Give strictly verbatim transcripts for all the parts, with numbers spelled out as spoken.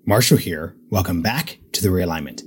Marshall here. Welcome back to The Realignment.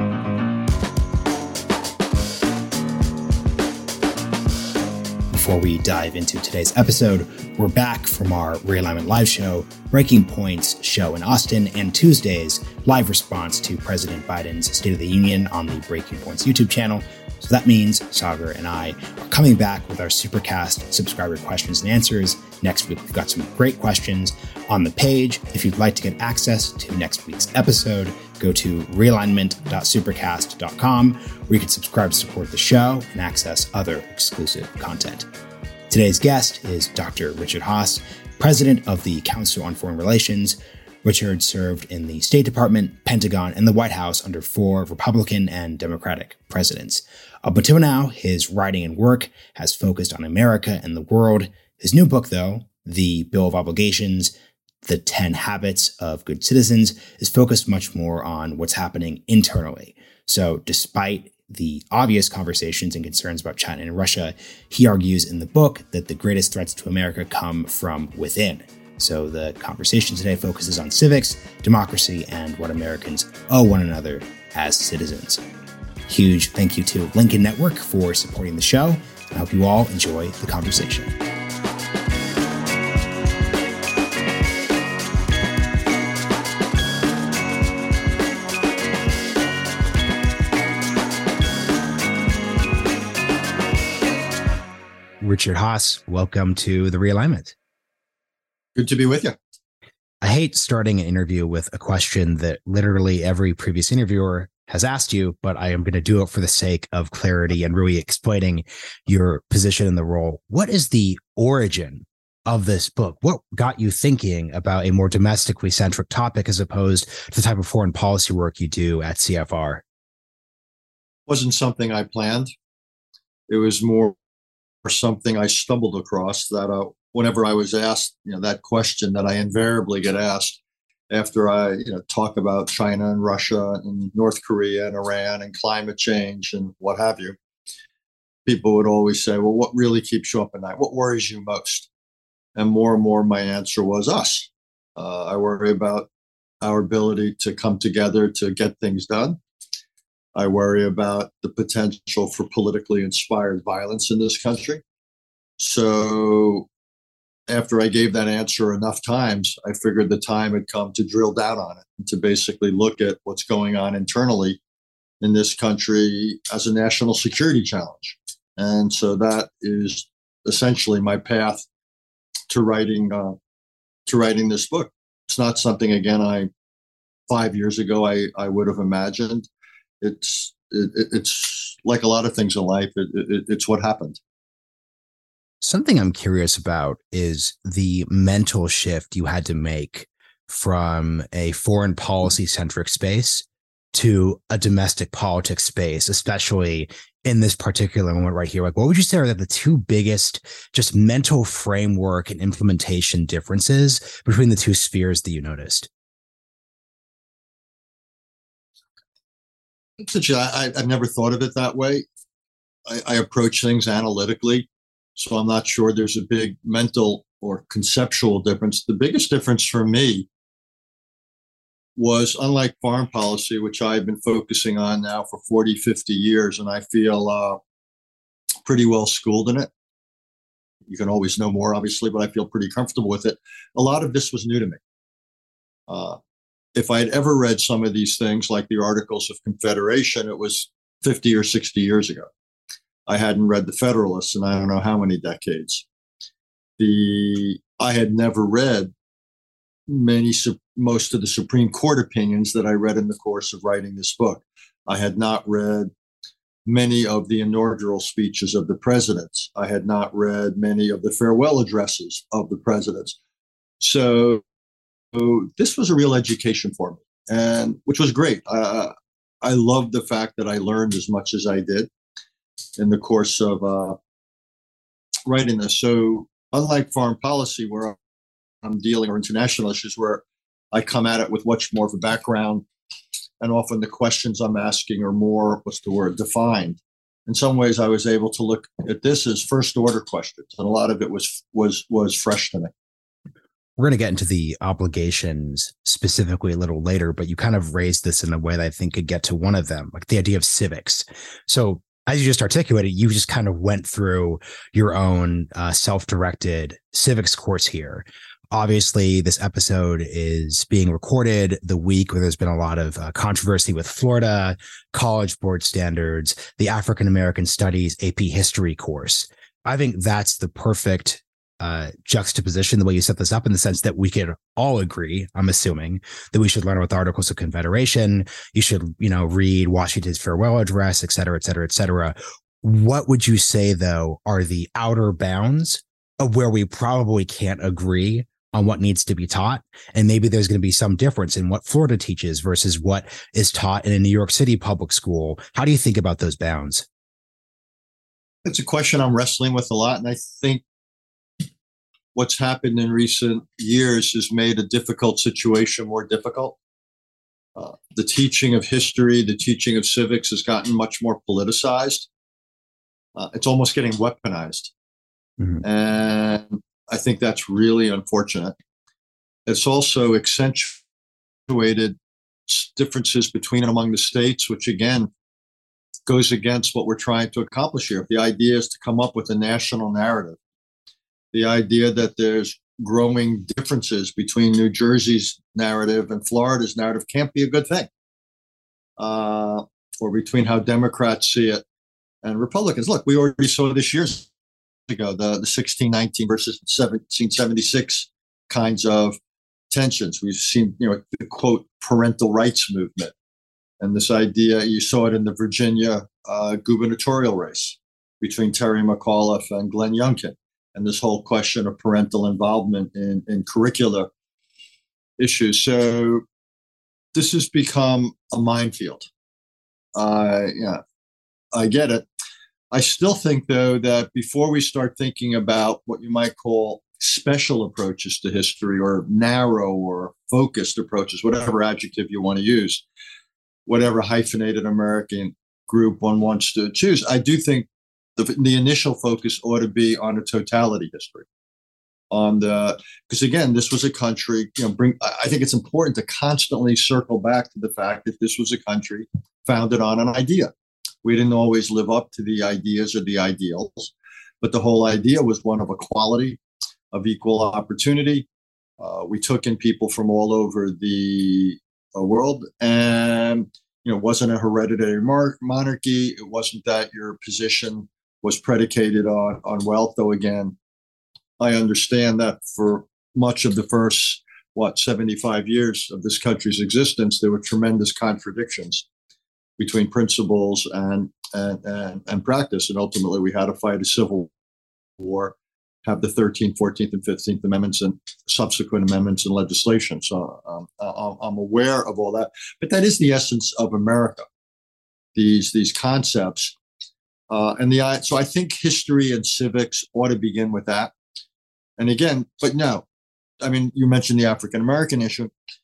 Before we dive into today's episode, we're back from our Realignment live show, Breaking Points show in Austin, and Tuesday's live response to President Biden's State of the Union on the Breaking Points YouTube channel. So that means Sagar and I are coming back with our Supercast subscriber questions and answers. Next week, we've got some great questions on the page. If you'd like to get access to next week's episode, go to realignment dot supercast dot com, where you can subscribe to support the show and access other exclusive content. Today's guest is Doctor Richard Haass, president of the Council on Foreign Relations. Richard served in the State Department, Pentagon, and the White House under four Republican and Democratic presidents. Up until now, his writing and work has focused on America and the world. His new book, though, The Bill of Obligations, The ten Habits of Good Citizens, is focused much more on what's happening internally. So despite the obvious conversations and concerns about China and Russia, he argues in the book that the greatest threats to America come from within. So the conversation today focuses on civics, democracy, and what Americans owe one another as citizens. Huge thank you to Lincoln Network for supporting the show. I hope you all enjoy the conversation. Richard Haass, welcome to The Realignment. Good to be with you. I hate starting an interview with a question that literally every previous interviewer has asked you, but I am going to do it for the sake of clarity and really explaining your position in the role. What is the origin of this book? What got you thinking about a more domestically centric topic as opposed to the type of foreign policy work you do at C F R? Wasn't something I planned. It was more something I stumbled across that uh, whenever I was asked, you know, that question that I invariably get asked after I, you know, talk about China and Russia and North Korea and Iran and climate change and what have you, people would always say, well, what really keeps you up at night? What worries you most? And more and more my answer was us. Uh, I worry about our ability to come together to get things done. I worry about the potential for politically inspired violence in this country. So after I gave that answer enough times, I figured the time had come to drill down on it and to basically look at what's going on internally in this country as a national security challenge. And so that is essentially my path to writing uh, to writing this book. It's not something, again, I five years ago I, I would have imagined. It's it, it's like a lot of things in life. It, it, it's what happened. Something I'm curious about is the mental shift you had to make from a foreign policy centric space to a domestic politics space, especially in this particular moment right here. Like, what would you say are the two biggest just mental framework and implementation differences between the two spheres that you noticed? I, I've never thought of it that way. I, I approach things analytically, so I'm not sure there's a big mental or conceptual difference. The biggest difference for me was, unlike foreign policy, which I've been focusing on now for forty, fifty years, and I feel uh, pretty well schooled in it. You can always know more, obviously, but I feel pretty comfortable with it. A lot of this was new to me. Uh, If I had ever read some of these things, like the Articles of Confederation, it was fifty or sixty years ago. I hadn't read the Federalists in I don't know how many decades. The I had never read many, most of the Supreme Court opinions that I read in the course of writing this book. I had not read many of the inaugural speeches of the presidents. I had not read many of the farewell addresses of the presidents. So So this was a real education for me, and which was great. Uh, I loved the fact that I learned as much as I did in the course of uh, writing this. So unlike foreign policy, where I'm dealing, or international issues, where I come at it with much more of a background, and often the questions I'm asking are more, what's the word, defined. In some ways, I was able to look at this as first order questions, and a lot of it was was was fresh to me. we're going to get into the obligations specifically a little later, but you kind of raised this in a way that I think could get to one of them, like the idea of civics. So as you just articulated, you just kind of went through your own uh, self-directed civics course here. Obviously, this episode is being recorded the week where there's been a lot of uh, controversy with Florida, College Board standards, the African American Studies A P History course. I think that's the perfect uh, juxtaposition, the way you set this up, in the sense that we could all agree, I'm assuming, that we should learn about the Articles of Confederation. You should, you know, read Washington's farewell address, et cetera, et cetera, et cetera. What would you say, though, are the outer bounds of where we probably can't agree on what needs to be taught? And maybe there's going to be some difference in what Florida teaches versus what is taught in a New York City public school. How do you think about those bounds? It's a question I'm wrestling with a lot. And I think what's happened in recent years has made a difficult situation more difficult. Uh, the teaching of history, the teaching of civics has gotten much more politicized. Uh, it's almost getting weaponized. Mm-hmm. And I think that's really unfortunate. It's also accentuated differences between and among the states, which again goes against what we're trying to accomplish here. If the idea is to come up with a national narrative, the idea that there's growing differences between New Jersey's narrative and Florida's narrative can't be a good thing, uh, or between how Democrats see it and Republicans. Look, we already saw this years ago, the, the sixteen nineteen versus seventeen seventy-six kinds of tensions. We've seen, you know, the quote parental rights movement. And this idea, you saw it in the Virginia uh, gubernatorial race between Terry McAuliffe and Glenn Youngkin. And this whole question of parental involvement in, in curricular issues. So this has become a minefield. Uh, yeah, I get it. I still think, though, that before we start thinking about what you might call special approaches to history or narrow or focused approaches, whatever adjective you want to use, whatever hyphenated American group one wants to choose, I do think the, the initial focus ought to be on a totality history. On the, because again, this was a country, you know, bring, I think it's important to constantly circle back to the fact that this was a country founded on an idea. We didn't always live up to the ideas or the ideals, but the whole idea was one of equality, of equal opportunity. Uh, we took in people from all over the uh, world, and you know, it wasn't a hereditary mar- monarchy. It wasn't that your position was predicated on on wealth. Though again, I understand that for much of the first what seventy-five years of this country's existence, there were tremendous contradictions between principles and, and and and practice, and ultimately we had to fight a civil war, have the thirteenth, fourteenth, and fifteenth Amendments and subsequent amendments and legislation. So um, I'm aware of all that, but that is the essence of America. These these concepts, uh, and the so I think history and civics ought to begin with that. And again, but no, I mean, you mentioned the African American issue.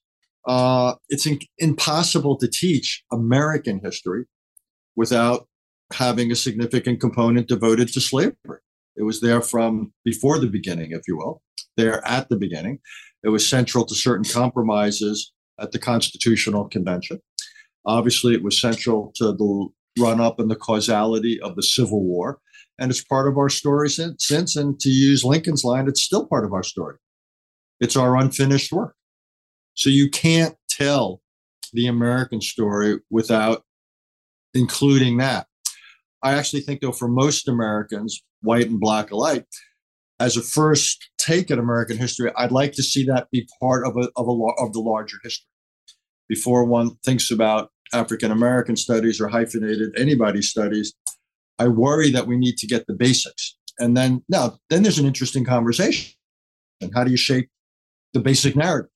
Uh, it's in, impossible to teach American history without having a significant component devoted to slavery. It was there from before the beginning, if you will, there at the beginning. It was central to certain compromises at the Constitutional Convention. Obviously, it was central to the run-up and the causality of the Civil War. And it's part of our story since, since, and to use Lincoln's line, it's still part of our story. It's our unfinished work. So you can't tell the American story without including that. I actually think, though, for most Americans, white and black alike, as a first take at American history, I'd like to see that be part of a, of a of the larger history. Before one thinks about African American studies or hyphenated anybody studies, I worry that we need to get the basics. And then now, then there's an interesting conversation. And how do you shape the basic narrative?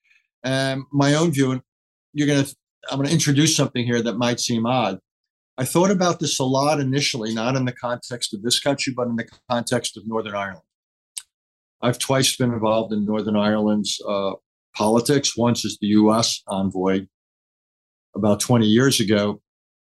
And my own view, and you're going to, I'm going to introduce something here that might seem odd. I thought about this a lot initially, not in the context of this country, but in the context of Northern Ireland. I've twice been involved in Northern Ireland's uh, politics. Once as the U S envoy about twenty years ago.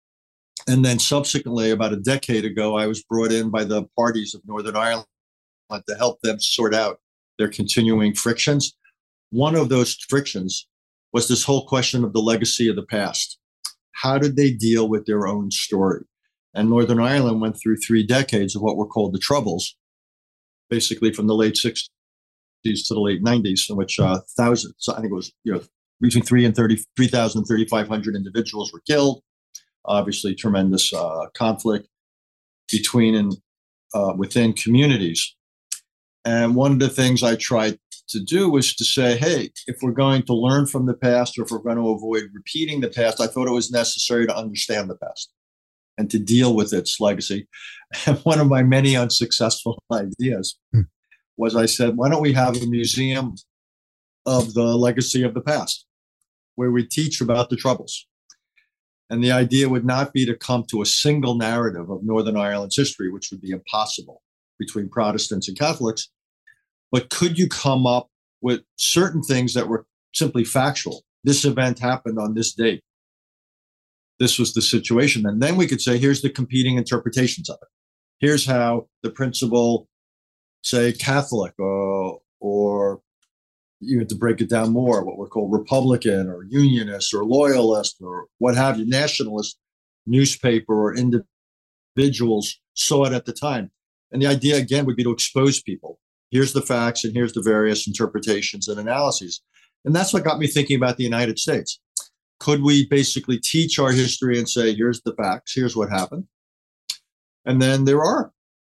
And then subsequently, about a decade ago, I was brought in by the parties of Northern Ireland to help them sort out their continuing frictions. one of those frictions was this whole question of the legacy of the past. How did they deal with their own story? And Northern Ireland went through three decades of what were called the Troubles, basically from the late sixties to the late nineties, in which uh, thousands, I think it was, you know, between three and thirty, three thousand, thirty-five hundred individuals were killed. Obviously, tremendous uh, conflict between and uh, within communities. And one of the things I tried to do was to say, hey, if we're going to learn from the past, or if we're going to avoid repeating the past, I thought it was necessary to understand the past and to deal with its legacy. And one of my many unsuccessful ideas hmm. was I said, why don't we have a museum of the legacy of the past, where we teach about the Troubles? And the idea would not be to come to a single narrative of Northern Ireland's history, which would be impossible between Protestants and Catholics, but could you come up with certain things that were simply factual? This event happened on this date. This was the situation. And then we could say, here's the competing interpretations of it. Here's how the principal, say, Catholic, uh, or even to break it down more, what we're called Republican or Unionist or Loyalist or what have you, nationalist newspaper or individuals saw it at the time. And the idea, again, would be to expose people. Here's the facts and here's the various interpretations and analyses. And that's what got me thinking about the United States. Could we basically teach our history and say, here's the facts, here's what happened? And then there are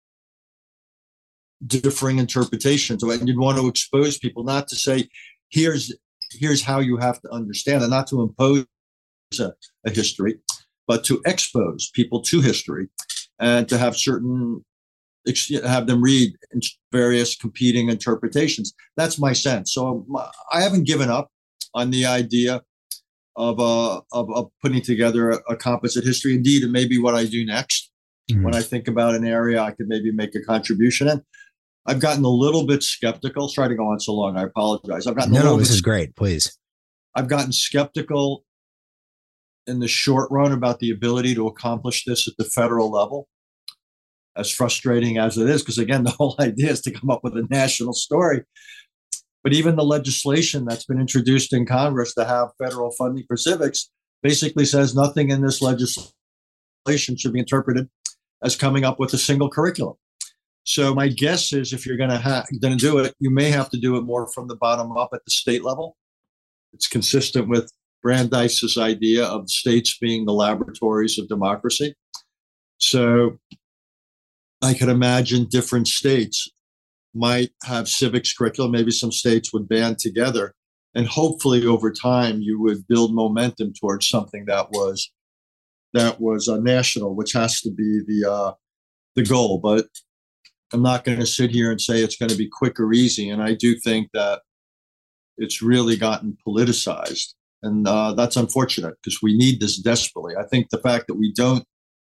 differing interpretations. And you'd want to expose people, not to say, here's here's how you have to understand, and not to impose a, a history, but to expose people to history and to have certain, have them read various competing interpretations. That's my sense. So I haven't given up on the idea of, uh, of, of putting together a, a composite history. Indeed, it may be what I do next. Mm-hmm. When I think about an area I could maybe make a contribution in. I've gotten a little bit skeptical. Sorry to go on so long. I apologize. I've gotten no, a little no, this bit, is great. Please. I've gotten skeptical in the short run about the ability to accomplish this at the federal level, as frustrating as it is, because again, the whole idea is to come up with a national story. But even the legislation that's been introduced in Congress to have federal funding for civics basically says nothing in this legislation should be interpreted as coming up with a single curriculum. So my guess is, if you're going to ha- going to do it, you may have to do it more from the bottom up at the state level. It's consistent with Brandeis's idea of states being the laboratories of democracy. So I could imagine different states might have civics curriculum. Maybe some states would band together, and hopefully over time you would build momentum towards something that was that was uh, national, which has to be the uh, the goal. But I'm not going to sit here and say it's going to be quick or easy. And I do think that it's really gotten politicized. And uh, that's unfortunate, because we need this desperately. I think the fact that we don't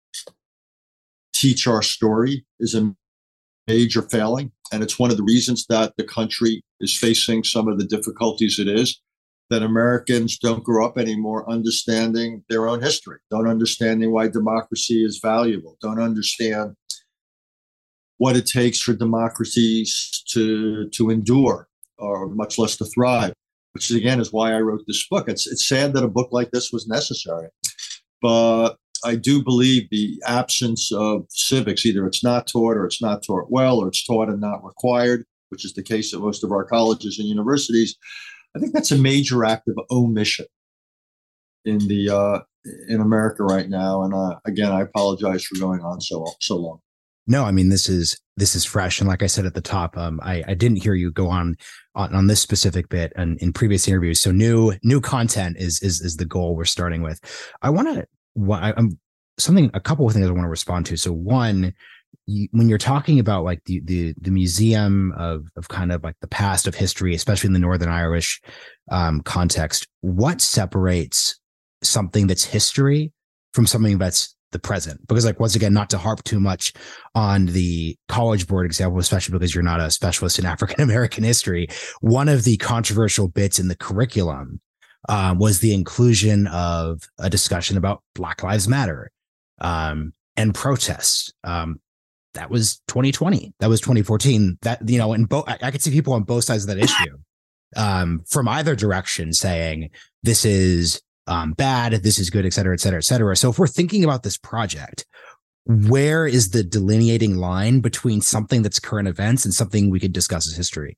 teach our story is a major failing. And it's one of the reasons that the country is facing some of the difficulties it is, that Americans don't grow up anymore understanding their own history, don't understanding why democracy is valuable, don't understand what it takes for democracies to to endure, or much less to thrive, which again is why I wrote this book. It's it's sad that a book like this was necessary, but I do believe the absence of civics, either it's not taught or it's not taught well, or it's taught and not required, which is the case at most of our colleges and universities. I think that's a major act of omission in the uh, in America right now. And uh, again, I apologize for going on so so long. No, I mean, this is this is fresh. And like I said at the top, um, I, I didn't hear you go on, on on this specific bit and in previous interviews. So new new content is is is the goal we're starting with. I want to I'm something a couple of things I want to respond to. So one, you, when you're talking about like the the the museum of of kind of like the past of history, especially in the Northern Irish um, context, what separates something that's history from something that's the present? Because, like, once again, not to harp too much on the College Board example, especially because you're not a specialist in African American history, one of the controversial bits in the curriculum um, was the inclusion of a discussion about Black Lives Matter um, and protests. Um, that was twenty twenty. That was twenty fourteen. That, you know, and both, I, I could see people on both sides of that issue. um, from either direction saying this is um, bad, this is good, et cetera, et cetera, et cetera. So if we're thinking about this project, where is the delineating line between something that's current events and something we could discuss as history?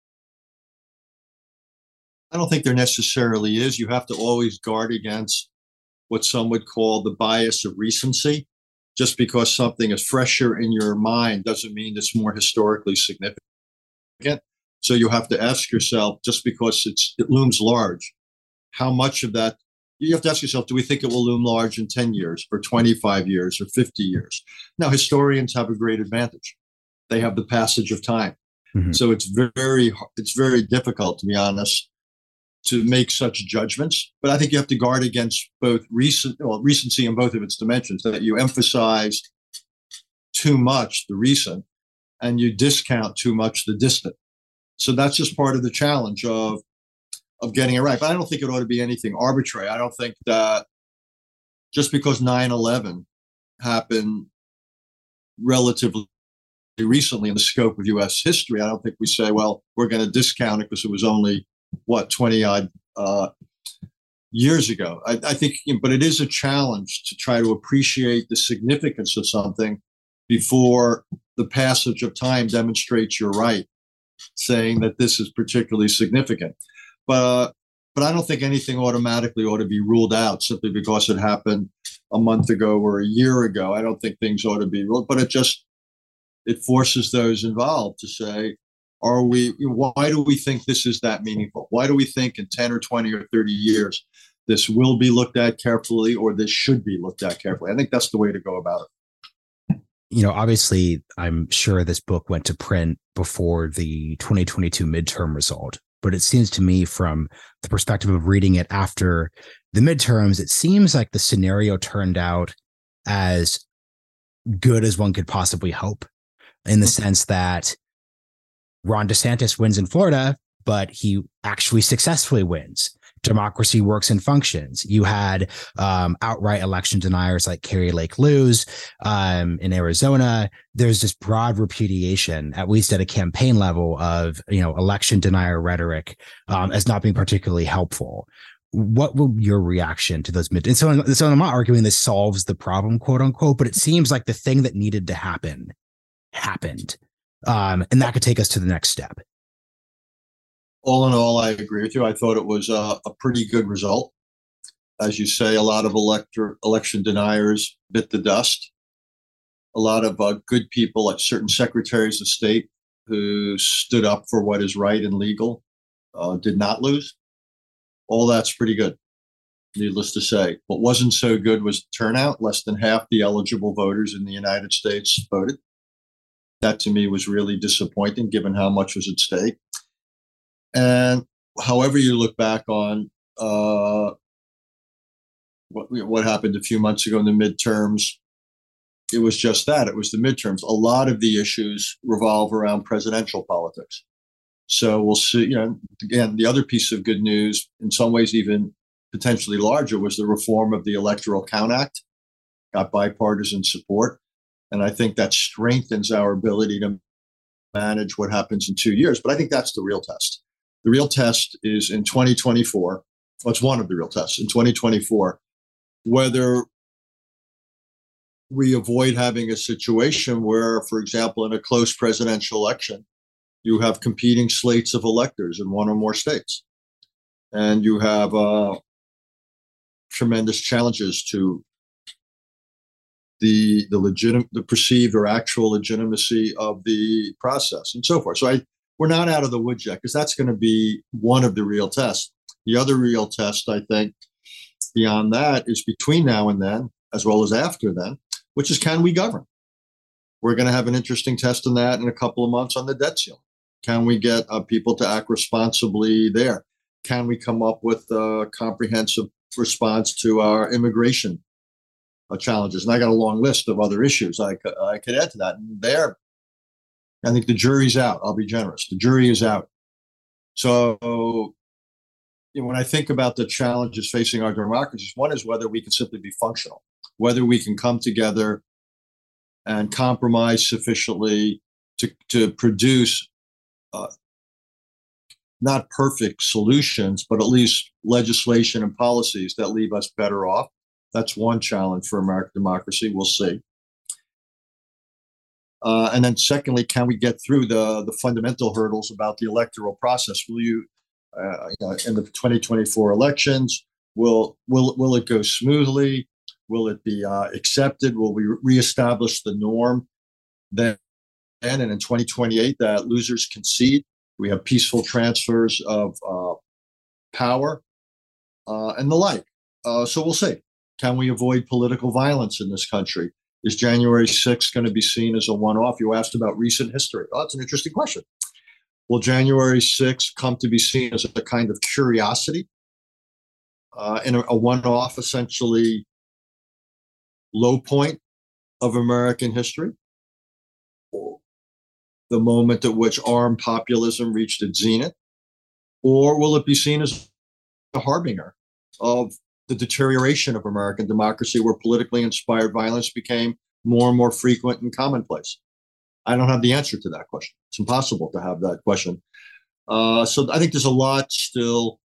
I don't think there necessarily is. You have to always guard against what some would call the bias of recency. Just because something is fresher in your mind doesn't mean it's more historically significant. So you have to ask yourself, just because it's it looms large, how much of that, you have to ask yourself, do we think it will loom large in ten years or twenty-five years or fifty years? Now, historians have a great advantage. They have the passage of time. Mm-hmm. So it's very, it's very difficult, to be honest, to make such judgments. But I think you have to guard against both recent, well, recency in both of its dimensions, that you emphasize too much the recent and you discount too much the distant. So that's just part of the challenge of, of getting it right. But I don't think it ought to be anything arbitrary. I don't think that just because nine eleven happened relatively recently in the scope of U S history, I don't think we say, well, we're going to discount it because it was only, what, twenty odd uh, years ago. I, I think, but it is a challenge to try to appreciate the significance of something before the passage of time demonstrates you're right, saying that this is particularly significant. But uh, but I don't think anything automatically ought to be ruled out simply because it happened a month ago or a year ago. I don't think things ought to be ruled, but it just, it forces those involved to say, are we, why do we think this is that meaningful? Why do we think in ten or twenty or thirty years, this will be looked at carefully, or this should be looked at carefully? I think that's the way to go about it. You know, obviously, I'm sure this book went to print before the twenty twenty-two midterm result, but it seems to me from the perspective of reading it after the midterms, it seems like the scenario turned out as good as one could possibly hope, in the sense that Ron DeSantis wins in Florida, but he actually successfully wins. Democracy works and functions. You had um, outright election deniers like Kari Lake lose um, in Arizona. There's this broad repudiation, at least at a campaign level, of, you know, election denier rhetoric um, as not being particularly helpful. What will your reaction to those mid? And so, so I'm not arguing this solves the problem, quote unquote, but it seems like the thing that needed to happen happened. Um, and that could take us to the next step. All in all, I agree with you. I thought it was a, a pretty good result. As you say, a lot of elector, election deniers bit the dust. A lot of uh, good people, like certain secretaries of state who stood up for what is right and legal, uh, did not lose. All that's pretty good, needless to say. What wasn't so good was the turnout. Less than half the eligible voters in the United States voted. That to me was really disappointing, given how much was at stake. And however you look back on uh, what, what happened a few months ago in the midterms, it was just that. It was the midterms. A lot of the issues revolve around presidential politics. So we'll see. You know, again, the other piece of good news, in some ways even potentially larger, was the reform of the Electoral Count Act. Got bipartisan support. And I think that strengthens our ability to manage what happens in two years. But I think that's the real test. The real test is in twenty twenty-four. Well, it's one of the real tests in twenty twenty-four, whether we avoid having a situation where, for example, in a close presidential election, you have competing slates of electors in one or more states. And you have uh, tremendous challenges to the the legitimate, the perceived or actual legitimacy of the process, and so forth. So I, we're not out of the woods yet, because that's going to be one of the real tests. The other real test, I think, beyond that, is between now and then, as well as after then, which is, can we govern? We're going to have an interesting test in that in a couple of months on the debt ceiling. Can we get uh, people to act responsibly there? Can we come up with a comprehensive response to our immigration Uh, challenges? And I got a long list of other issues I could, I could add to that. And there, I think the jury's out. I'll be generous. The jury is out. So, you know, when I think about the challenges facing our democracies, one is whether we can simply be functional, whether we can come together and compromise sufficiently to, to produce uh, not perfect solutions, but at least legislation and policies that leave us better off. That's one challenge for American democracy. We'll see. Uh, and then secondly, can we get through the, the fundamental hurdles about the electoral process? Will you, uh, you know, in the twenty twenty-four elections, will, will, will it go smoothly? Will it be uh, accepted? Will we reestablish the norm then and in twenty twenty-eight that losers concede? We have peaceful transfers of uh, power uh, and the like. Uh, so we'll see. Can we avoid political violence in this country? Is January sixth going to be seen as a one-off? You asked about recent history. Oh, that's an interesting question. Will January sixth come to be seen as a kind of curiosity uh, in a, a one-off, essentially low point of American history? Or the moment at which armed populism reached its zenith? Or will it be seen as a harbinger of the deterioration of American democracy, where politically inspired violence became more and more frequent and commonplace? I don't have the answer to that question. It's impossible to have that question. Uh, so I think there's a lot still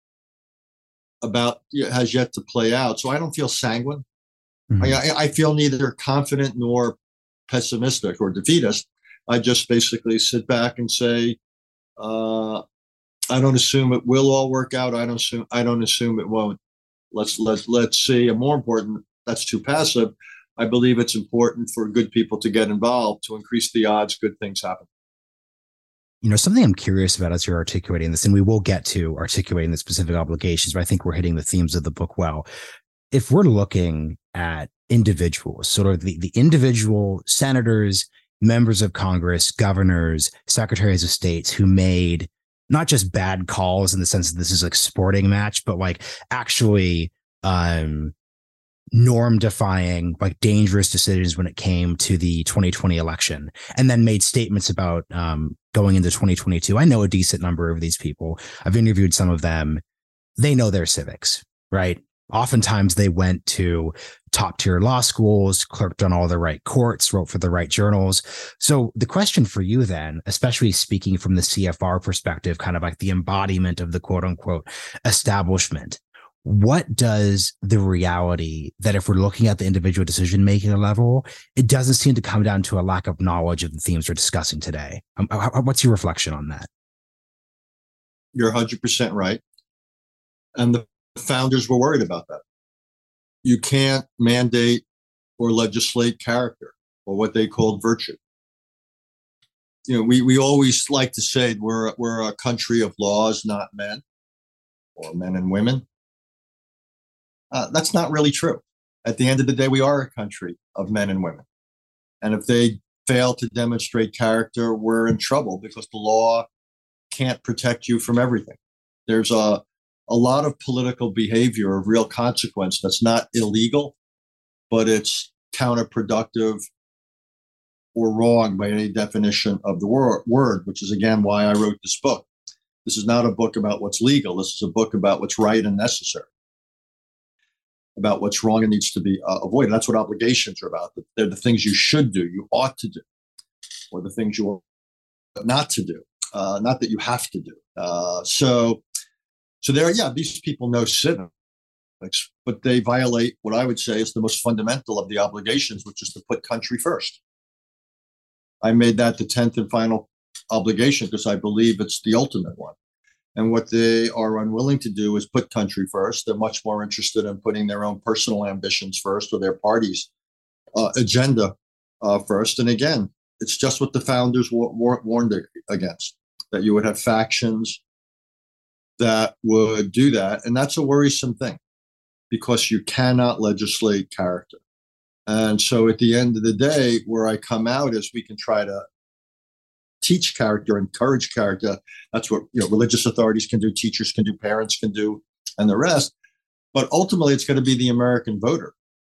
about has yet to play out. So I don't feel sanguine. Mm-hmm. I, I feel neither confident nor pessimistic or defeatist. I just basically sit back and say, uh, I don't assume it will all work out. I don't assume. I don't assume it won't. Let's let's let's see. And more important, that's too passive. I believe it's important for good people to get involved to increase the odds good things happen. You know, something I'm curious about as you're articulating this, and we will get to articulating the specific obligations, but I think we're hitting the themes of the book well. If we're looking at individuals, sort of the, the individual senators, members of Congress, governors, secretaries of states who made not just bad calls in the sense that this is like a sporting match, but like actually um, norm defying, like dangerous decisions when it came to the twenty twenty election, and then made statements about um, going into twenty twenty-two. I know a decent number of these people. I've interviewed some of them. They know their civics, right? Oftentimes they went to top tier law schools, clerked on all the right courts, wrote for the right journals. So the question for you then, especially speaking from the C F R perspective, kind of like the embodiment of the quote unquote establishment, what does the reality that if we're looking at the individual decision making level, it doesn't seem to come down to a lack of knowledge of the themes we're discussing today? Um, what's your reflection on that? You're one hundred percent right. And the founders were worried about that. You can't mandate or legislate character or what they called virtue. You know, we, we always like to say we're, we're a country of laws, not men, or men and women. Uh, that's not really true. At the end of the day, we are a country of men and women. And if they fail to demonstrate character, we're in trouble because the law can't protect you from everything. There's a a lot of political behavior of real consequence that's not illegal, but it's counterproductive or wrong by any definition of the wor- word, which is, again, why I wrote this book. This is not a book about what's legal. This is a book about what's right and necessary, about what's wrong and needs to be uh, avoided. That's what obligations are about. They're the things you should do, you ought to do, or the things you ought not to do, uh, not that you have to do. Uh, so, So there, yeah, these people know civics, but they violate what I would say is the most fundamental of the obligations, which is to put country first. I made that the tenth and final obligation because I believe it's the ultimate one. And what they are unwilling to do is put country first. They're much more interested in putting their own personal ambitions first or their party's uh, agenda uh, first. And again, it's just what the founders war- war- warned against, that you would have factions that would do that. And that's a worrisome thing because you cannot legislate character. And so at the end of the day, where I come out is we can try to teach character, encourage character. That's what, you know, religious authorities can do, teachers can do, parents can do, and the rest. But ultimately, it's going to be the American voter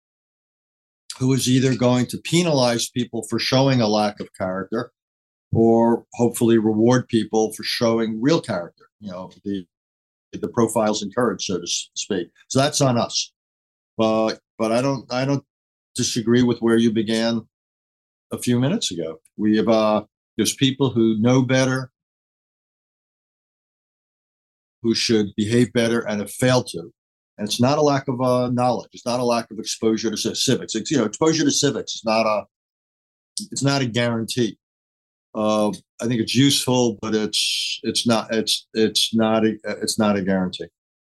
who is either going to penalize people for showing a lack of character or hopefully reward people for showing real character, you know, the the profiles encouraged, so to speak. So that's on us. But but I don't I don't disagree with where you began a few minutes ago. We have uh, there's people who know better, who should behave better and have failed to. And it's not a lack of uh, knowledge. It's not a lack of exposure to civics. It's, you know, exposure to civics is not a, it's not a guarantee. Uh, I think it's useful, but it's it's not it's it's not a it's not a guarantee.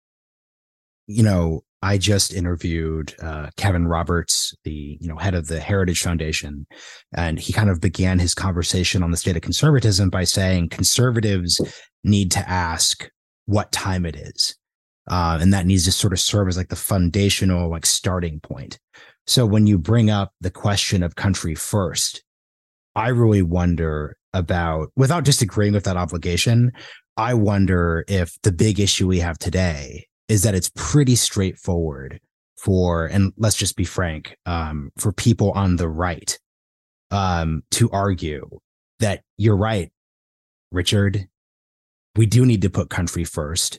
You know, I just interviewed uh, Kevin Roberts, the you know head of the Heritage Foundation, and he kind of began his conversation on the state of conservatism by saying conservatives need to ask what time it is, uh, and that needs to sort of serve as like the foundational like starting point. So when you bring up the question of country first, I really wonder about, without disagreeing with that obligation, I wonder if the big issue we have today is that it's pretty straightforward for, and let's just be frank, um, for people on the right um, to argue that you're right, Richard, we do need to put country first.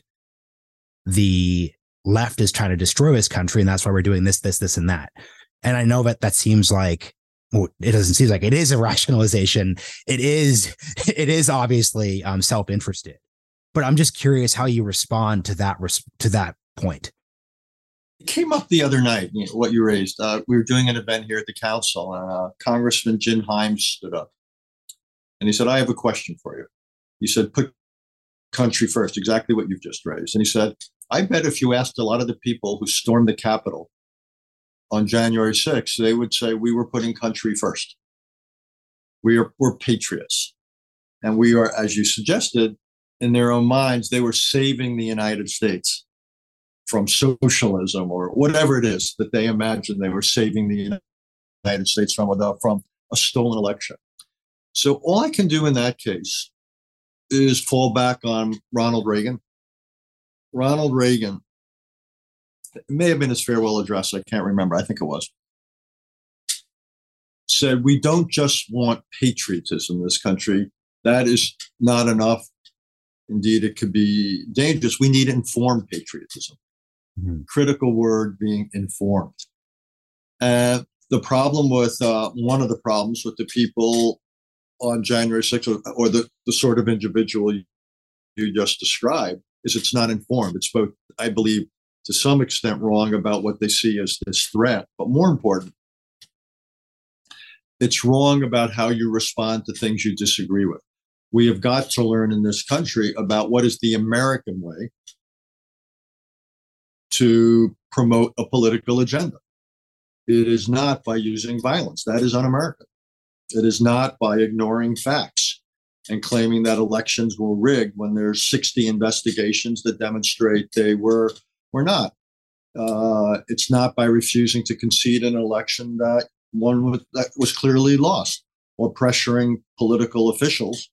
The left is trying to destroy this country, and that's why we're doing this, this, this, and that. And I know that that seems like, well, it doesn't seem like it is a rationalization. It is, it is obviously um, self-interested. But I'm just curious how you respond to that to that point. It came up the other night, you know, what you raised. Uh, we were doing an event here at the council, and uh, Congressman Jim Himes stood up, and he said, "I have a question for you." He said, "Put country first," exactly what you've just raised. And he said, "I bet if you asked a lot of the people who stormed the Capitol on January sixth, they would say we were putting country first. We are we're patriots, and we are, as you suggested." In their own minds, they were saving the United States from socialism or whatever it is that they imagined they were saving the United States from, without, from a stolen election. So all I can do in that case is fall back on Ronald Reagan. Ronald Reagan, it may have been his farewell address, I can't remember, I think it was, said, "We don't just want patriotism in this country. That is not enough. Indeed, it could be dangerous. We need informed patriotism." Mm-hmm. Critical word being informed. And the problem with, uh, one of the problems with the people on January sixth, or, or the, the sort of individual you, you just described, is it's not informed. It's both, I believe, to some extent wrong about what they see as this threat, but more important, it's wrong about how you respond to things you disagree with. We have got to learn in this country about what is the American way to promote a political agenda. It is not by using violence. That is un-American. It is not by ignoring facts and claiming that elections were rigged when there's sixty investigations that demonstrate they were, were not. Uh, it's not by refusing to concede an election that one was, that was clearly lost, or pressuring political officials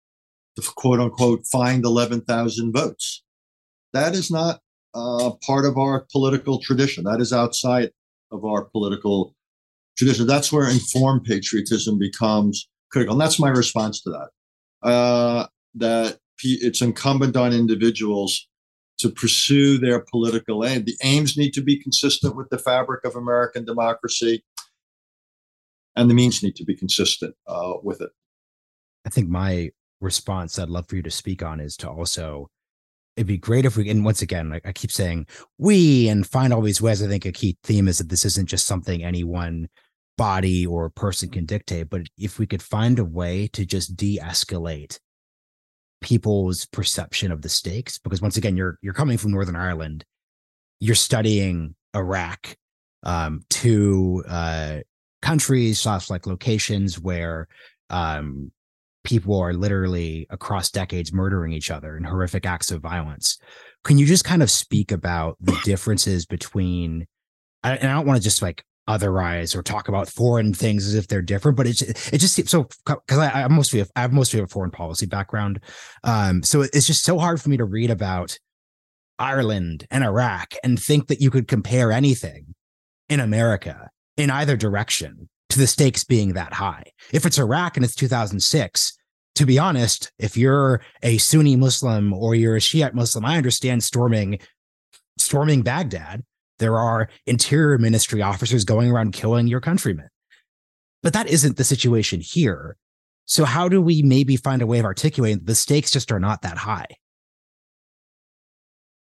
to quote unquote find eleven thousand votes. That is not uh, part of our political tradition. That is outside of our political tradition. That's where informed patriotism becomes critical. And that's my response to that. Uh, that it's incumbent on individuals to pursue their political aim. The aims need to be consistent with the fabric of American democracy, and the means need to be consistent uh, with it. I think my response I'd love for you to speak on is to also, it'd be great if we, and once again, like I keep saying we, and find all these ways. I think a key theme is that this isn't just something any one body or person can dictate, but if we could find a way to just de-escalate people's perception of the stakes, because once again, you're you're coming from Northern Ireland, you're studying Iraq, um, two uh, countries slash like locations where um, people are literally across decades murdering each other in horrific acts of violence. Can you just kind of speak about the differences between, and I don't want to just like otherize or talk about foreign things as if they're different, but it's it just seems so, because I, I mostly have, I have mostly a foreign policy background, um, so it's just so hard for me to read about Ireland and Iraq and think that you could compare anything in America in either direction to the stakes being that high. If it's Iraq and it's two thousand six, to be honest, if you're a Sunni Muslim or you're a Shiite Muslim, I understand storming storming Baghdad. There are interior ministry officers going around killing your countrymen. But that isn't the situation here. So how do we maybe find a way of articulating the stakes just are not that high?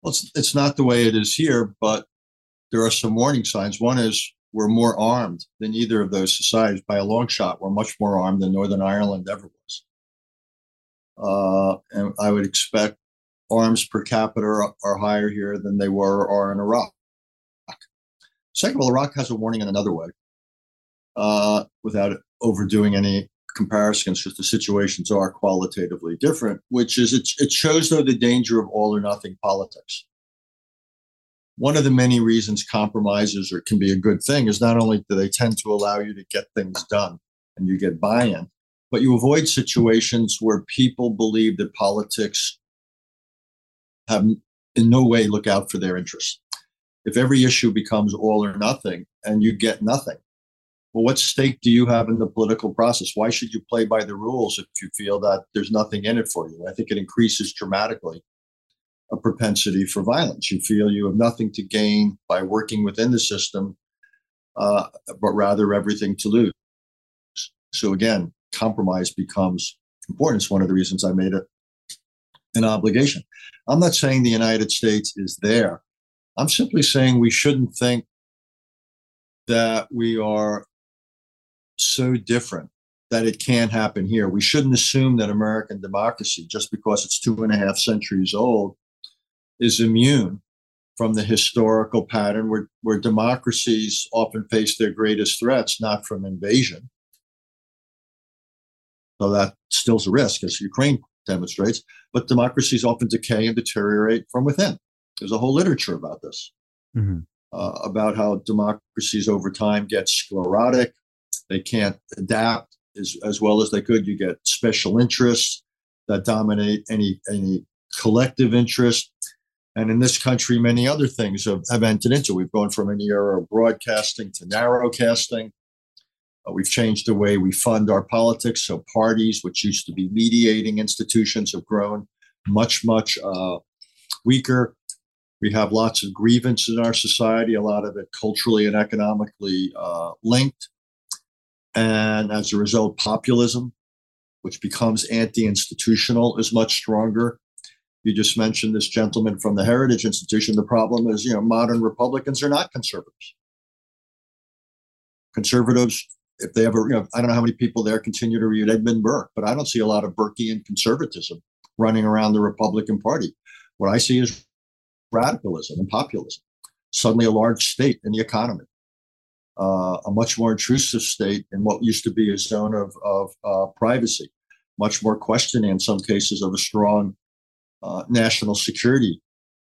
Well, it's, it's not the way it is here, but there are some warning signs. One is we're more armed than either of those societies by a long shot. We're much more armed than Northern Ireland ever was. Uh, and I would expect arms per capita are, are higher here than they were or are in Iraq. Second of all, Iraq has a warning in another way, uh, without overdoing any comparisons, just the situations are qualitatively different, which is it, it shows, though, the danger of all or nothing politics. One of the many reasons compromises or can be a good thing is not only do they tend to allow you to get things done and you get buy-in, but you avoid situations where people believe that politics have in no way look out for their interests. If every issue becomes all or nothing and you get nothing, well, what stake do you have in the political process? Why should you play by the rules if you feel that there's nothing in it for you? I think it increases dramatically a propensity for violence. You feel you have nothing to gain by working within the system, uh, but rather everything to lose. So again, compromise becomes important. It's one of the reasons I made it an obligation. I'm not saying the United States is there. I'm simply saying we shouldn't think that we are so different that it can't happen here. We shouldn't assume that American democracy, just because it's two and a half centuries old, is immune from the historical pattern where, where democracies often face their greatest threats, not from invasion. So that still's a risk, as Ukraine demonstrates, but democracies often decay and deteriorate from within. There's a whole literature about this, mm-hmm. uh, about how democracies over time get sclerotic. They can't adapt as, as well as they could. You get special interests that dominate any, any collective interest. And in this country, many other things have, have entered into. We've gone from an era of broadcasting to narrowcasting. Uh, we've changed the way we fund our politics. So parties, which used to be mediating institutions, have grown much, much uh, weaker. We have lots of grievance in our society, a lot of it culturally and economically uh, linked. And as a result, populism, which becomes anti-institutional, is much stronger. You just mentioned this gentleman from the Heritage Institution. The problem is, you know, modern Republicans are not conservatives. Conservatives, if they ever, you know, I don't know how many people there continue to read Edmund Burke, but I don't see a lot of Burkean conservatism running around the Republican Party. What I see is radicalism and populism. Suddenly a large state in the economy, uh, a much more intrusive state in what used to be a zone of, of uh, privacy, much more questioning in some cases of a strong uh, national security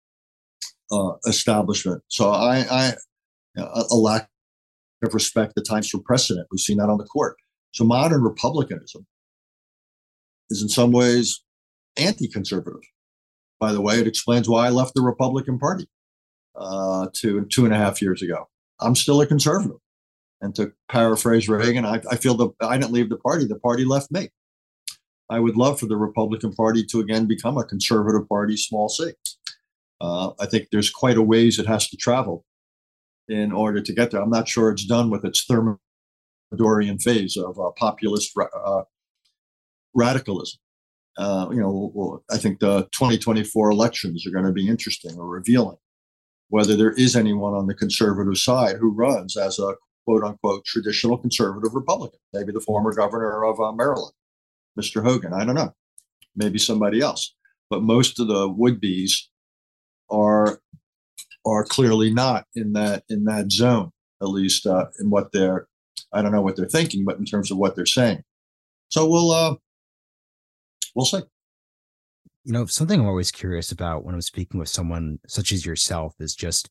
uh, establishment. So I, I you know, a, a lack of respect at times for precedent. We've seen that on the court. So modern republicanism is in some ways anti-conservative. By the way, it explains why I left the Republican Party uh, two, two and a half years ago. I'm still a conservative. And to paraphrase Reagan, I, I feel that I didn't leave the party. The party left me. I would love for the Republican Party to again become a conservative party, small c. Uh, I think there's quite a ways it has to travel in order to get there. I'm not sure it's done with its Thermidorian phase of uh, populist uh, radicalism. Uh, you know, well, I think the twenty twenty-four elections are going to be interesting or revealing whether there is anyone on the conservative side who runs as a quote unquote traditional conservative Republican. Maybe the former governor of uh, Maryland, Mister Hogan. I don't know. Maybe somebody else. But most of the would-bes are are clearly not in that in that zone, at least uh, in what they're. I don't know what they're thinking, but in terms of what they're saying. So we'll. Uh, We'll see. You know, something I'm always curious about when I'm speaking with someone such as yourself is just,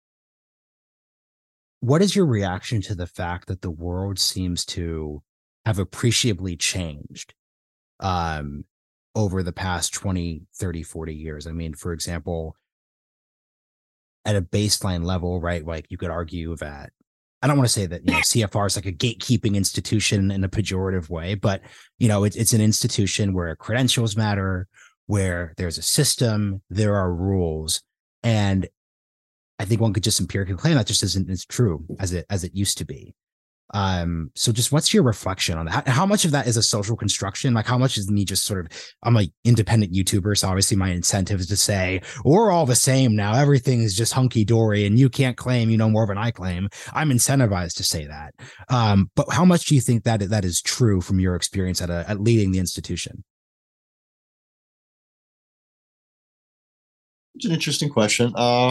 what is your reaction to the fact that the world seems to have appreciably changed um, over the past twenty, thirty, forty years? I mean, for example, at a baseline level, right? Like you could argue that, I don't want to say that, you know, C F R is like a gatekeeping institution in a pejorative way, but, you know, it's it's an institution where credentials matter, where there's a system, there are rules. And I think one could just empirically claim that just isn't as true as it as it used to be. Um, so just what's your reflection on that? How, how much of that is a social construction? Like how much is me just sort of, I'm like independent YouTuber. So obviously my incentive is to say, we're all the same now. Everything is just hunky dory and you can't claim you know more than I claim. I'm incentivized to say that. Um, but how much do you think that that is true from your experience at, a, at leading the institution? It's an interesting question. Uh,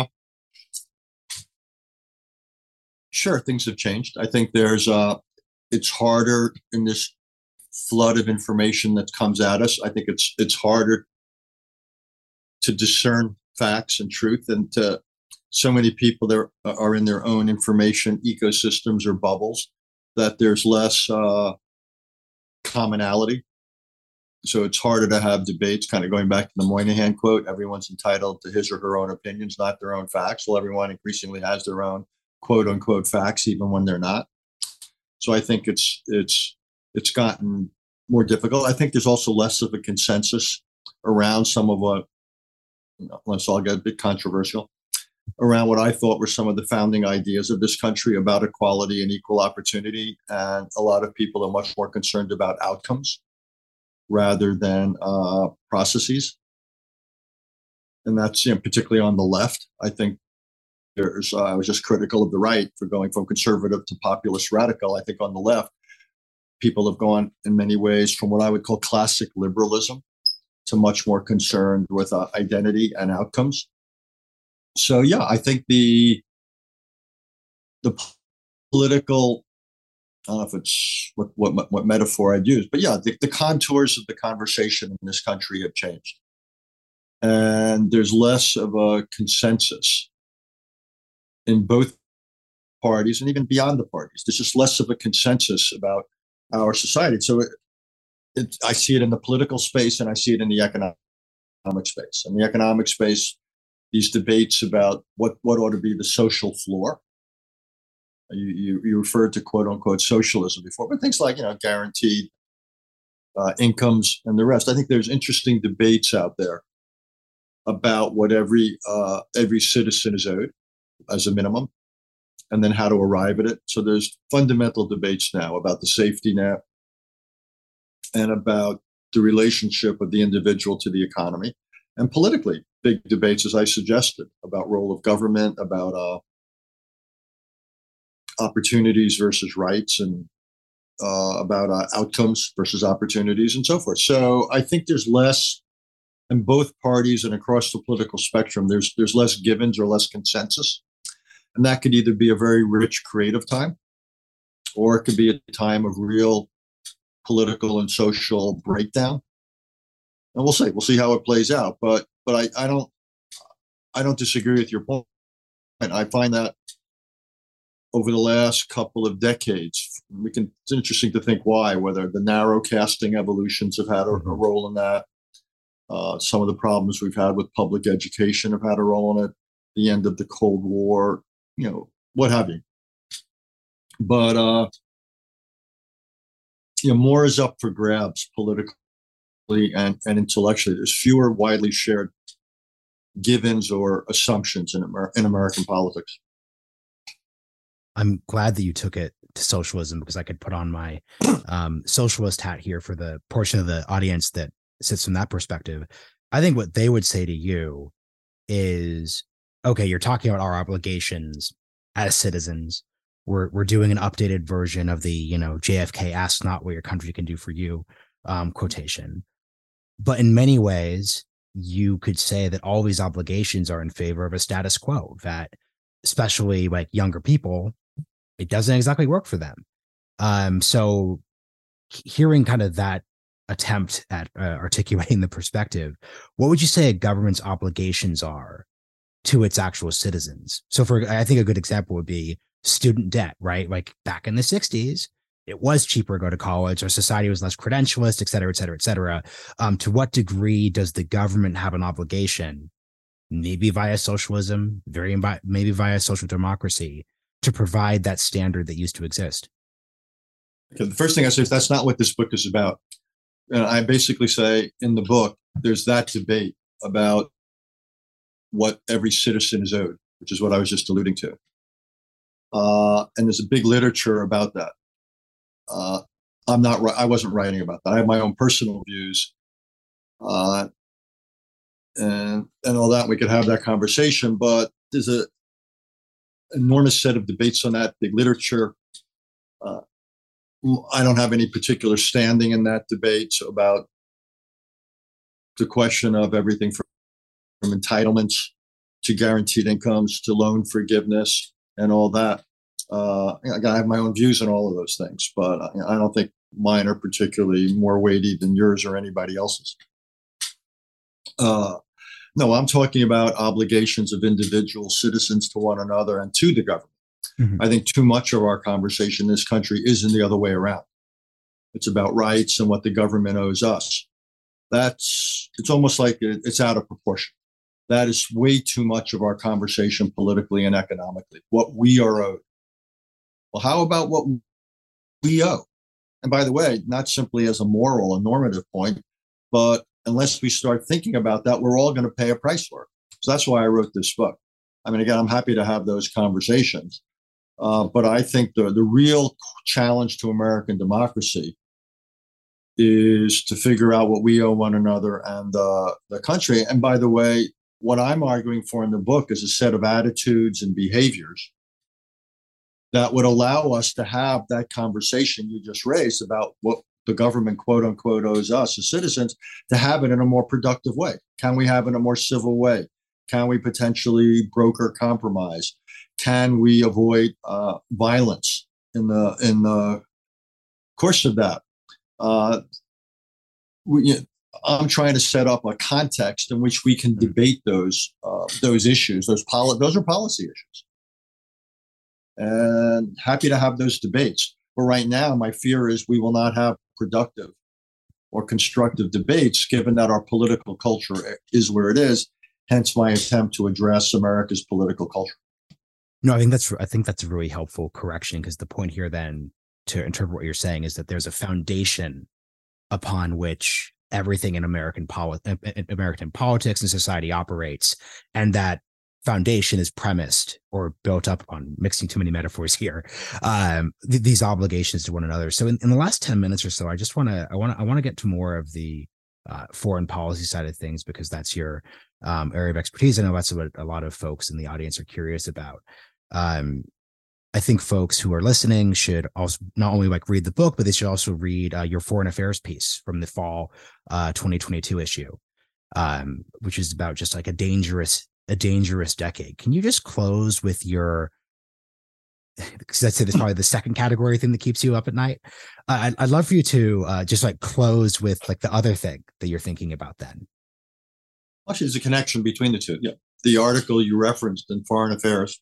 sure, things have changed. I think there's uh, it's harder in this flood of information that comes at us. I think it's it's harder to discern facts and truth, and to so many people there are in their own information ecosystems or bubbles that there's less uh, commonality. So it's harder to have debates, kind of going back to the Moynihan quote, everyone's entitled to his or her own opinions, not their own facts. Well, everyone increasingly has their own quote unquote facts, even when they're not. So I think it's it's it's gotten more difficult. I think there's also less of a consensus around some of what, unless I'll get a bit controversial, around what I thought were some of the founding ideas of this country about equality and equal opportunity. And a lot of people are much more concerned about outcomes rather than uh, processes. And that's, you know, particularly on the left. I think there's, uh, I was just critical of the right for going from conservative to populist radical. I think on the left, people have gone in many ways from what I would call classic liberalism to much more concerned with uh, identity and outcomes. So, yeah, I think the the political, I don't know if it's what, what, what metaphor I'd use, but yeah, the, the contours of the conversation in this country have changed. And there's less of a consensus in both parties and even beyond the parties. There's just less of a consensus about our society. So it, it, I see it in the political space and I see it in the economic space. In the economic space, these debates about what, what ought to be the social floor. You, you, you referred to quote unquote socialism before, but things like, you know, guaranteed uh, incomes and the rest. I think there's interesting debates out there about what every uh, every citizen is owed as a minimum, and then how to arrive at it. So there's fundamental debates now about the safety net and about the relationship of the individual to the economy, and politically big debates, as I suggested, about role of government, about uh, opportunities versus rights, and uh, about uh, outcomes versus opportunities, and so forth. So I think there's less in both parties and across the political spectrum. There's there's less givens or less consensus, and that could either be a very rich creative time, or it could be a time of real political and social breakdown. And we'll see. We'll see how it plays out. But but I, I don't I don't disagree with your point. I find that over the last couple of decades, we can, it's interesting to think why, whether the narrow casting evolutions have had a, a role in that. Uh, some of the problems we've had with public education have had a role in it. The end of the Cold War, you know, what have you. But, uh, you know, more is up for grabs politically and, and intellectually. There's fewer widely shared givens or assumptions in, Amer- in American politics. I'm glad that you took it to socialism, because I could put on my um, socialist hat here for the portion of the audience that sits from that perspective. I think what they would say to you is, okay, you're talking about our obligations as citizens. We're we're doing an updated version of the, you know, J F K ask not what your country can do for you um, quotation. But in many ways, you could say that all these obligations are in favor of a status quo, that especially like younger people, it doesn't exactly work for them. Um, so hearing kind of that attempt at uh, articulating the perspective, what would you say a government's obligations are to its actual citizens? So for, I think a good example would be student debt, right? Like back in the sixties, it was cheaper to go to college, or society was less credentialist, et cetera, et cetera, et cetera. Um, to what degree does the government have an obligation, maybe via socialism, very maybe via social democracy, to provide that standard that used to exist? Okay, the first thing I say is that's not what this book is about. And I basically say in the book, there's that debate about what every citizen is owed, which is what I was just alluding to. Uh, and there's a big literature about that. uh, I'm not. I wasn't writing about that. I have my own personal views, uh, and and all that. We could have that conversation, but there's a enormous set of debates on that. Big literature. Uh, I don't have any particular standing in that debate about the question of everything from, from entitlements to guaranteed incomes to loan forgiveness and all that. Uh, I have my own views on all of those things, but I don't think mine are particularly more weighty than yours or anybody else's. Uh, no, I'm talking about obligations of individual citizens to one another and to the government. Mm-hmm. I think too much of our conversation in this country is in the other way around. It's about rights and what the government owes us. That's, it's almost like it, it's out of proportion. That is way too much of our conversation politically and economically, what we are owed. Well, how about what we owe? And by the way, not simply as a moral, a normative point, but unless we start thinking about that, we're all going to pay a price for it. So that's why I wrote this book. I mean, again, I'm happy to have those conversations. Uh, but I think the, the real challenge to American democracy is to figure out what we owe one another and uh, the country. And by the way, what I'm arguing for in the book is a set of attitudes and behaviors that would allow us to have that conversation you just raised about what the government, quote unquote, owes us as citizens, to have it in a more productive way. Can we have it in a more civil way? Can we potentially broker compromise? Can we avoid uh, violence in the in the course of that? Uh, we, you know, I'm trying to set up a context in which we can debate those uh, those issues. Those poli- those are policy issues, and happy to have those debates. But right now, my fear is we will not have productive or constructive debates, given that our political culture is where it is. Hence, my attempt to address America's political culture. No, I think that's I think that's a really helpful correction, because the point here then to interpret what you're saying is that there's a foundation upon which everything in American poli- American politics and society operates, and that foundation is premised or built up on, mixing too many metaphors here, um, th- these obligations to one another. So in, in the last ten minutes or so, I just want to I want to I want to get to more of the uh, foreign policy side of things, because that's your um, area of expertise. I know that's what a lot of folks in the audience are curious about. Um, I think folks who are listening should also not only like read the book, but they should also read uh, your foreign affairs piece from the fall uh, twenty twenty-two issue, um, which is about just like a dangerous, a dangerous decade. Can you just close with your, because I'd say that's probably the second category thing that keeps you up at night. Uh, I'd, I'd love for you to uh, just like close with like the other thing that you're thinking about then. Actually, there's a connection between the two. Yeah. The article you referenced in Foreign Affairs,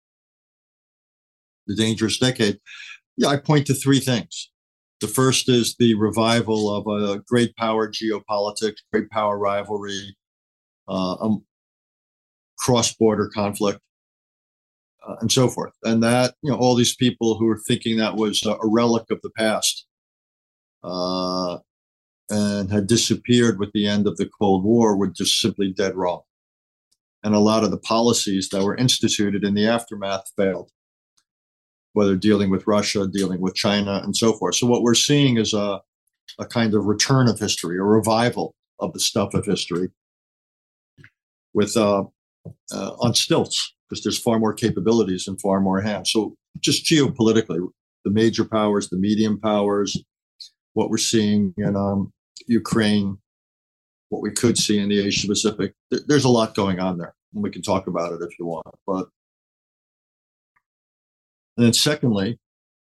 The Dangerous Decade. Yeah, I point to three things. The first is the revival of a great power geopolitics, great power rivalry, uh, um, cross-border conflict, uh, and so forth. And that, you know, all these people who were thinking that was a, a relic of the past uh, and had disappeared with the end of the Cold War were just simply dead wrong. And a lot of the policies that were instituted in the aftermath failed, whether dealing with Russia, dealing with China, and so forth. So what we're seeing is a, a kind of return of history, a revival of the stuff of history with uh, uh, on stilts, because there's far more capabilities and far more hands. So just geopolitically, the major powers, the medium powers, what we're seeing in um, Ukraine, what we could see in the Asia Pacific, th- there's a lot going on there. And we can talk about it if you want. But and then secondly,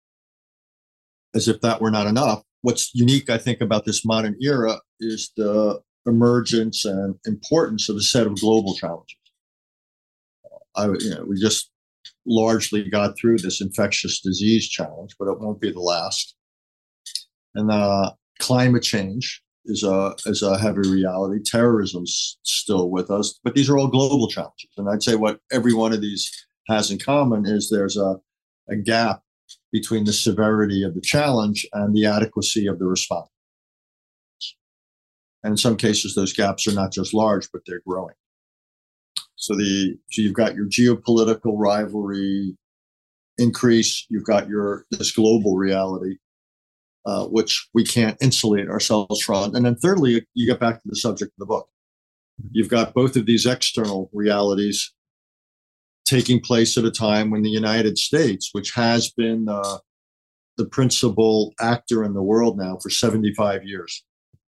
as if that were not enough, what's unique, I think, about this modern era is the emergence and importance of a set of global challenges. I, you know, we just largely got through this infectious disease challenge, but it won't be the last. And uh, climate change is a is a heavy reality. Terrorism's still with us, but these are all global challenges. And I'd say what every one of these has in common is there's a, a gap between the severity of the challenge and the adequacy of the response. And in some cases, those gaps are not just large, but they're growing. So the so you've got your geopolitical rivalry increase, you've got your this global reality, uh, which we can't insulate ourselves from. And then thirdly, you get back to the subject of the book. You've got both of these external realities taking place at a time when the United States, which has been uh, the principal actor in the world now for seventy-five years,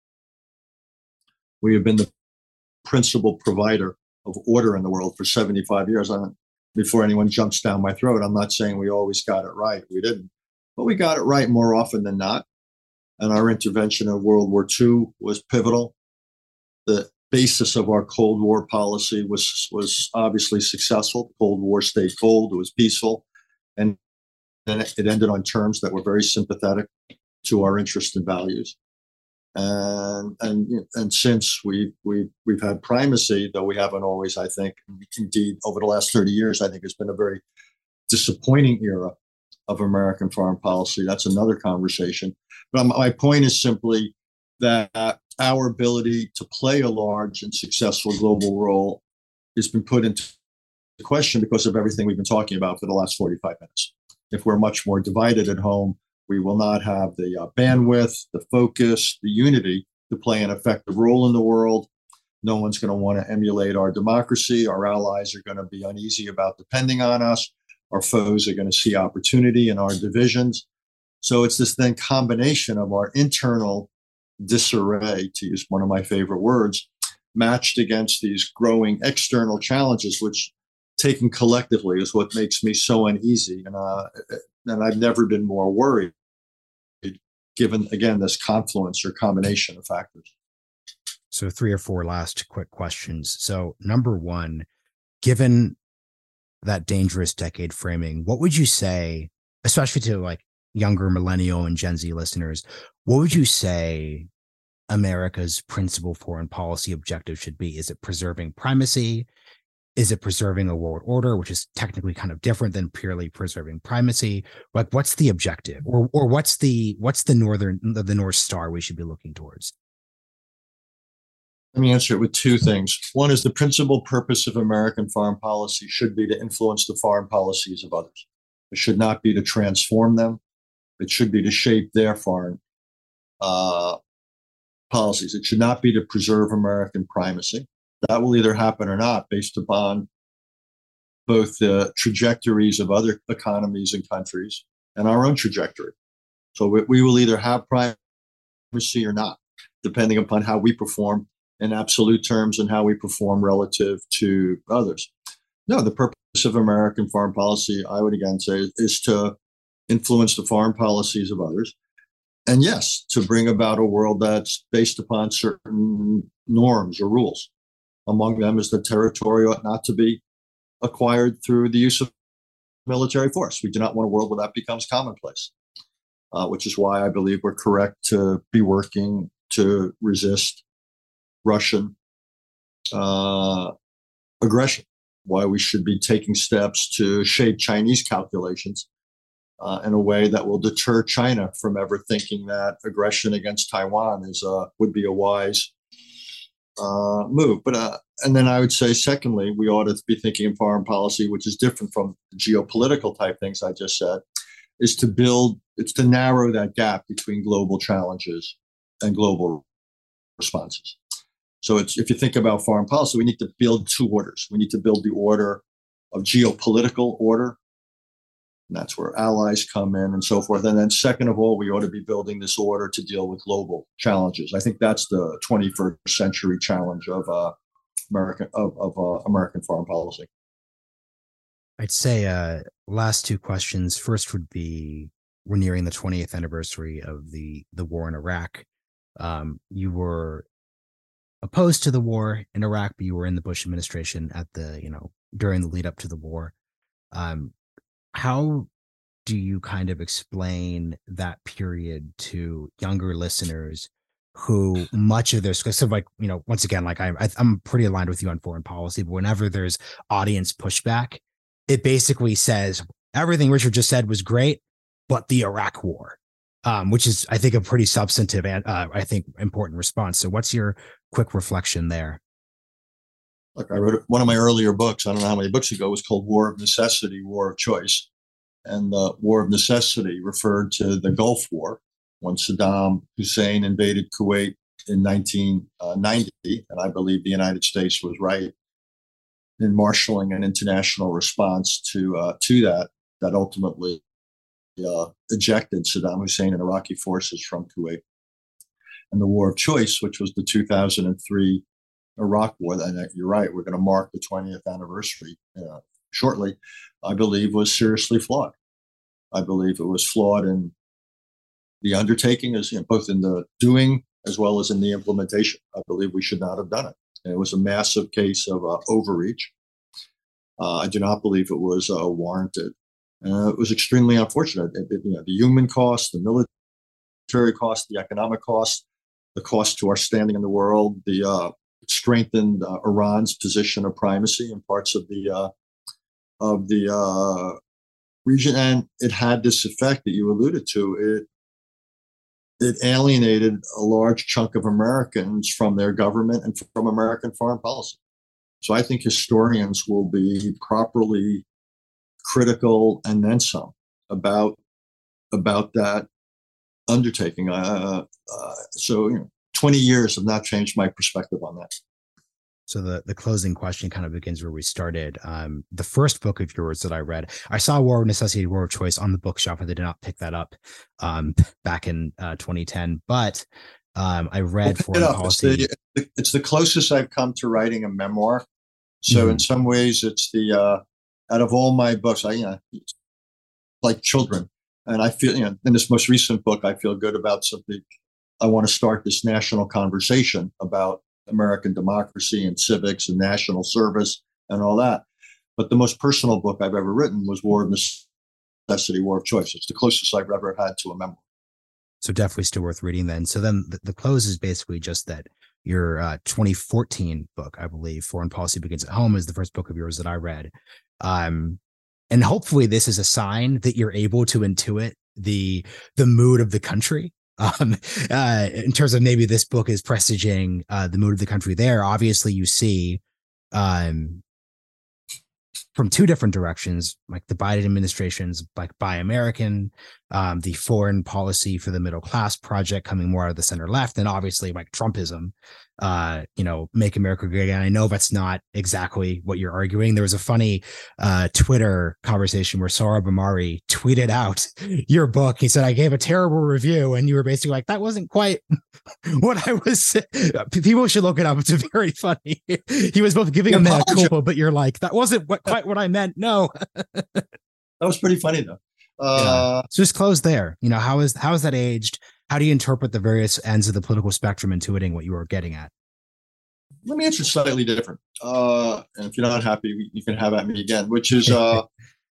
we have been the principal provider of order in the world for seventy-five years. I before anyone jumps down my throat, I'm not saying we always got it right. We didn't. But we got it right more often than not. And our intervention in World War Two was pivotal. The basis of our Cold War policy was, was obviously successful. The Cold War stayed cold. It was peaceful. And then it ended on terms that were very sympathetic to our interests and values. And and and since we we we've had primacy, though we haven't always, I think, indeed, over the last thirty years, I think it's been a very disappointing era of American foreign policy. That's another conversation. But my point is simply that our ability to play a large and successful global role has been put into question because of everything we've been talking about for the last forty-five minutes. If we're much more divided at home, we will not have the uh, bandwidth, the focus, the unity to play an effective role in the world. No one's going to want to emulate our democracy. Our allies are going to be uneasy about depending on us. Our foes are going to see opportunity in our divisions. So it's this then combination of our internal disarray, to use one of my favorite words, matched against these growing external challenges, which taken collectively is what makes me so uneasy. And, uh, and I've never been more worried, given, again, this confluence or combination of factors. So three or four last quick questions. So number one, given that dangerous decade framing, what would you say, especially to like younger millennial and Gen Z listeners, what would you say America's principal foreign policy objective should be? Is it preserving primacy? Is it preserving a world order, which is technically kind of different than purely preserving primacy? Like, what's the objective, or or what's the what's the northern the, the North Star we should be looking towards? Let me answer it with two things. One is the principal purpose of American foreign policy should be to influence the foreign policies of others. It should not be to transform them. It should be to shape their foreign uh, policies. It should not be to preserve American primacy. That will either happen or not based upon both the trajectories of other economies and countries and our own trajectory. So we, we will either have primacy or not, depending upon how we perform in absolute terms and how we perform relative to others. No, the purpose of American foreign policy, I would again say, is to influence the foreign policies of others. And yes, to bring about a world that's based upon certain norms or rules. Among them is that territory ought not to be acquired through the use of military force. We do not want a world where that becomes commonplace, uh, which is why I believe we're correct to be working to resist Russian uh, aggression, why we should be taking steps to shape Chinese calculations uh, in a way that will deter China from ever thinking that aggression against Taiwan is uh, would be a wise uh, move. But uh, and then I would say, secondly, we ought to be thinking in foreign policy, which is different from the geopolitical type things I just said, is to build, it's to narrow that gap between global challenges and global responses. So it's, if you think about foreign policy, we need to build two orders. We need to build the order of geopolitical order, and that's where allies come in and so forth. And then second of all, we ought to be building this order to deal with global challenges. I think that's the twenty-first century challenge of uh, American of, of uh, American foreign policy. I'd say uh, last two questions. First would be, we're nearing the twentieth anniversary of the the war in Iraq. Um, you were opposed to the war in Iraq, but you were in the Bush administration at the, you know, during the lead up to the war. Um, how do you kind of explain that period to younger listeners who much of their, so like, you know, once again, like I'm, I'm pretty aligned with you on foreign policy, but whenever there's audience pushback, it basically says everything Richard just said was great, but the Iraq war, um, which is, I think, a pretty substantive and uh, I think important response. So what's your quick reflection there? Look, I wrote one of my earlier books, I don't know how many books ago, was called War of Necessity, War of Choice. And the War of Necessity referred to the Gulf War, when Saddam Hussein invaded Kuwait in nineteen ninety, and I believe the United States was right in marshaling an international response to uh, to that, that ultimately uh, ejected Saddam Hussein and Iraqi forces from Kuwait. And the War of Choice, which was the two thousand three Iraq War, and you're right, we're going to mark the twentieth anniversary uh, shortly, I believe was seriously flawed. I believe it was flawed in the undertaking, as you know, both in the doing as well as in the implementation. I believe we should not have done it. And it was a massive case of uh, overreach. Uh, I do not believe it was uh, warranted. Uh, it was extremely unfortunate. It, it, you know, the human cost, the military cost, the economic cost, the cost to our standing in the world, the uh, strengthened uh, Iran's position of primacy in parts of the uh, of the uh, region, and it had this effect that you alluded to. It it alienated a large chunk of Americans from their government and from American foreign policy. So I think historians will be properly critical and then some about about that undertaking. Uh, uh, so you know, twenty years have not changed my perspective on that. So the, the closing question kind of begins where we started. Um, the first book of yours that I read, I saw War of Necessity, War of Choice on the bookshelf. I did not pick that up um, back in uh, twenty ten, but um, I read Foreign Policy. It's the, it's the closest I've come to writing a memoir. So mm-hmm. in some ways, it's the uh, out of all my books, I you know, like children, and I feel you know in this most recent book, I feel good about something. I want to start this national conversation about American democracy and civics and national service and all that. But the most personal book I've ever written was War of Necessity, War of Choice. It's the closest I've ever had to a memoir. So definitely still worth reading then. So then the, the close is basically just that your uh, twenty fourteen book, I believe, Foreign Policy Begins at Home, is the first book of yours that I read. Um, and hopefully this is a sign that you're able to intuit the the mood of the country. Um, uh, in terms of maybe this book is presaging uh, the mood of the country there. Obviously, you see um, from two different directions, like the Biden administration's like Buy American, um, the foreign policy for the middle class project coming more out of the center left, and obviously like Trumpism, uh, you know, Make America Great Again. I know that's not exactly what you're arguing. There was a funny uh, Twitter conversation where Sohrab Ahmari tweeted out your book. He said, I gave a terrible review, and you were basically like, that wasn't quite what I was. People should look it up. It's very funny. He was both giving a mea culpa, but you're like, that wasn't what, quite what I meant. No. That was pretty funny though. Uh, yeah. So just close there. You know, how is how is that aged? How do you interpret the various ends of the political spectrum, intuiting what you were getting at? Let me answer slightly different. Uh, and if you're not happy, you can have at me again, which is uh,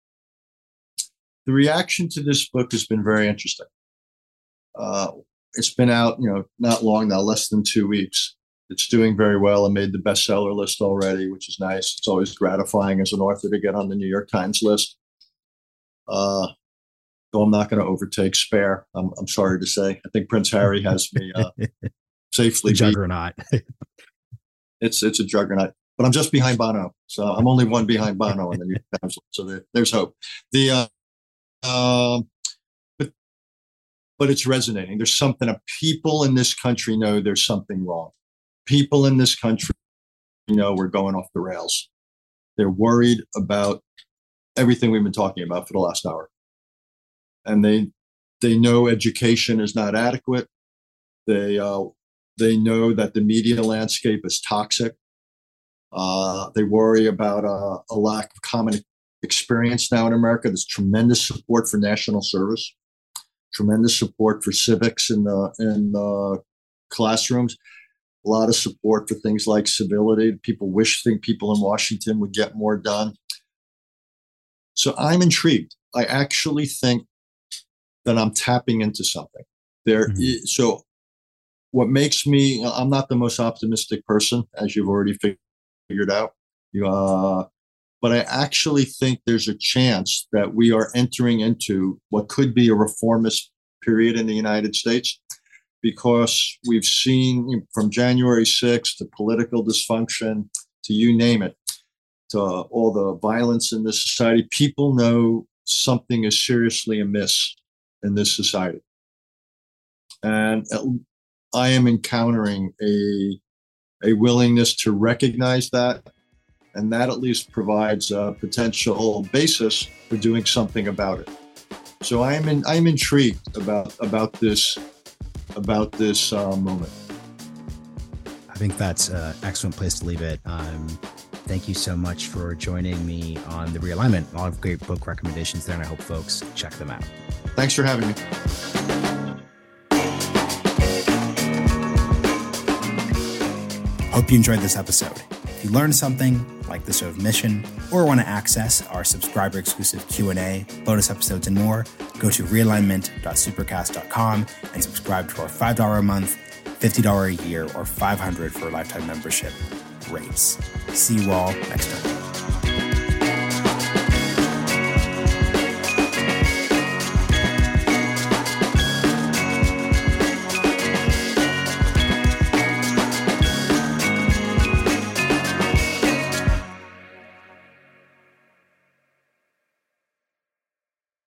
the reaction to this book has been very interesting. Uh, it's been out, you know, not long now, less than two weeks. It's doing very well. I made the bestseller list already, which is nice. It's always gratifying as an author to get on the New York Times list. Uh, though I'm not going to overtake Spare. I'm, I'm sorry to say. I think Prince Harry has me uh, safely. The juggernaut. it's it's a juggernaut, but I'm just behind Bono, so I'm only one behind Bono in the New York Times. So there, there's hope. The uh, um, but but it's resonating. There's something. Uh, people in this country know there's something wrong. People in this country know we're going off the rails. They're worried about everything we've been talking about for the last hour. And they they know education is not adequate. They uh, they know that the media landscape is toxic. Uh, they worry about uh, a lack of common experience now in America. There's tremendous support for national service, tremendous support for civics in the in the classrooms. A lot of support for things like civility. People wish think people in Washington would get more done. So I'm intrigued. I actually think that I'm tapping into something there. Mm-hmm. So what makes me, I'm not the most optimistic person, as you've already figured out. Uh, but I actually think there's a chance that we are entering into what could be a reformist period in the United States, because we've seen, you know, from January sixth to political dysfunction to you name it, to uh, all the violence in this society, people know something is seriously amiss in this society. And I am encountering a, a willingness to recognize that. And that at least provides a potential basis for doing something about it. So I am in, I am intrigued about about this about this uh, moment. I think that's an excellent place to leave it. Um, thank you so much for joining me on The Realignment. A lot of great book recommendations there, and I hope folks check them out. Thanks for having me. Hope you enjoyed this episode. If you learned something, like the show's mission, or want to access our subscriber-exclusive Q and A, bonus episodes, and more, go to realignment dot supercast dot com and subscribe to our five dollars a month, fifty dollars a year, or five hundred dollars for a lifetime membership rates. See you all next time.